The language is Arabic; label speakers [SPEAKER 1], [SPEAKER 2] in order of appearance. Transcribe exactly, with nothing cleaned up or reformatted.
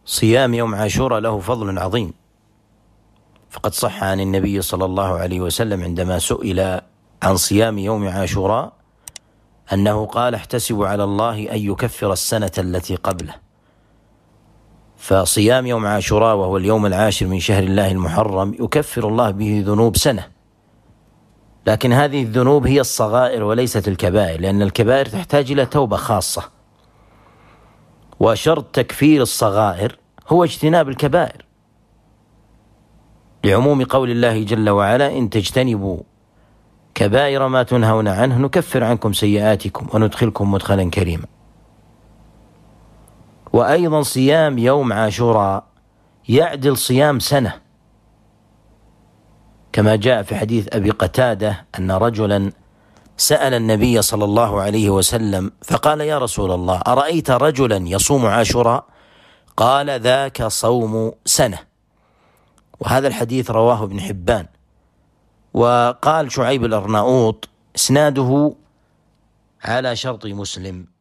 [SPEAKER 1] صيام يوم عاشوراء له فضل عظيم، فقد صح عن النبي صلى الله عليه وسلم عندما سئل عن صيام يوم عاشوراء أنه قال: احتسبوا على الله أن يكفر السنة التي قبله. فصيام يوم عاشوراء وهو اليوم العاشر من شهر الله المحرم يكفر الله به ذنوب سنة، لكن هذه الذنوب هي الصغائر وليست الكبائر، لأن الكبائر تحتاج إلى توبة خاصة، وشرط تكفير الصغائر هو اجتناب الكبائر، لعموم قول الله جل وعلا: إن تجتنبوا كبائر ما تنهون عنه نكفر عنكم سيئاتكم وندخلكم مدخلا كريما. وأيضا صيام يوم عاشوراء يعدل صيام سنة، كما جاء في حديث أبي قتادة أن رجلا سأل النبي صلى الله عليه وسلم فقال: يا رسول الله، أرأيت رجلا يصوم عاشوراء؟ قال: ذاك صوم سنة. وهذا الحديث رواه ابن حبان. وقال شعيب الأرناؤوط: إسناده على شرط مسلم.